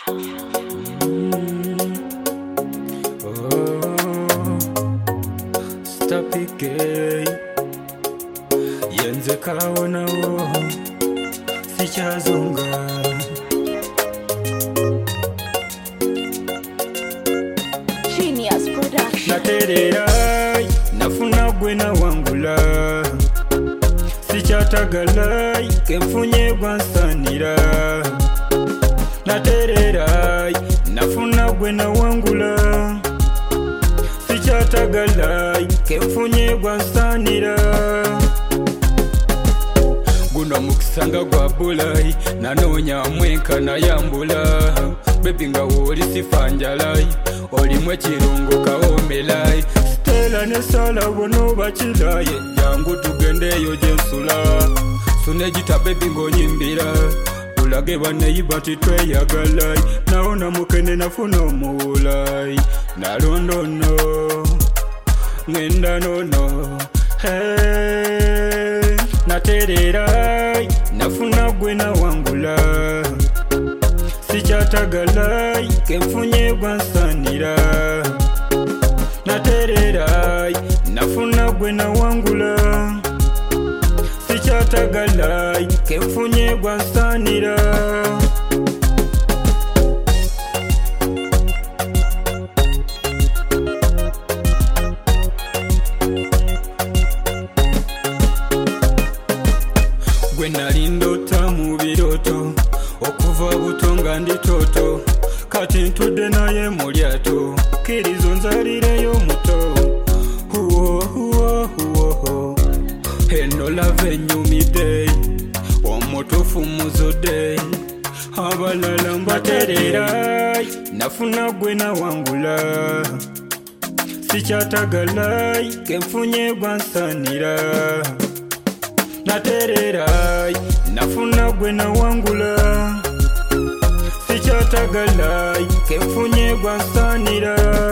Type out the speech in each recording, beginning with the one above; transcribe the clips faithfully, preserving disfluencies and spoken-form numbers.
yenze kawonawo sikyazunga Genius Production. naterera nafuna gwe nawangula sikyatagala kenfunye gwansanira naterera nafuna gwe nawangula sikyatagala kenfunye gwansanira guno mukisanga gwa bulai nanoonya mwenka nayambula bebi nga wooli sifanjalai olimu ekirungo kawomelai stela ne sala bonoba kilaye jangu tugendeyo gyensula sunegita bebi ng'onyimbira ulage baneyiba titweyagalai nawona mukene nafuna omuwulai nalondono ngenda nono hey, naterera nafuna gwe nawangula sikyatagala kenfunye gwansanira naterera nafuna gwe nawangula sikyatagala kenfunye gwansanira gwe nali ndota mu biroto okuva buto nga ndi toto kati ntudde naye mu lyato kkirizo nzalireyo muto huwo huwo huwo eno lava ennyumidde omutuufu muzudde abalala mbaterera nafuna gwe nawangula sikyatagala kenfunye gwansanira naterera nafuna gwe nawangula sikyatagala kenfunye gwansanira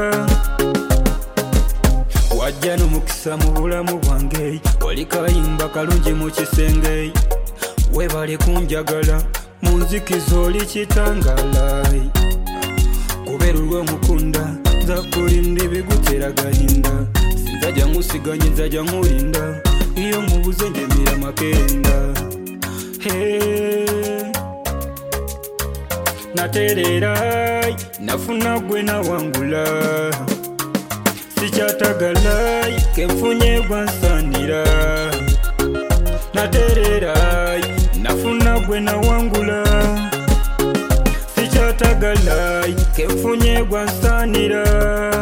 wajja n'omukisa mu bulamu bwange oli kayimba kalungi mu kisenge webale kunjagala mu nzikiza oli kitangala kubeera olw'omukunda nza kulindi bigutera gahinda sinzajja ngusiganye nzajja ngulinda iyo mubuze njemera makenda hey. naterera nafuna gwe nawangula sikyatagala kenfunye gwansanira naterera nafuna gwe nawangula sikyatagala kenfunye gwansanira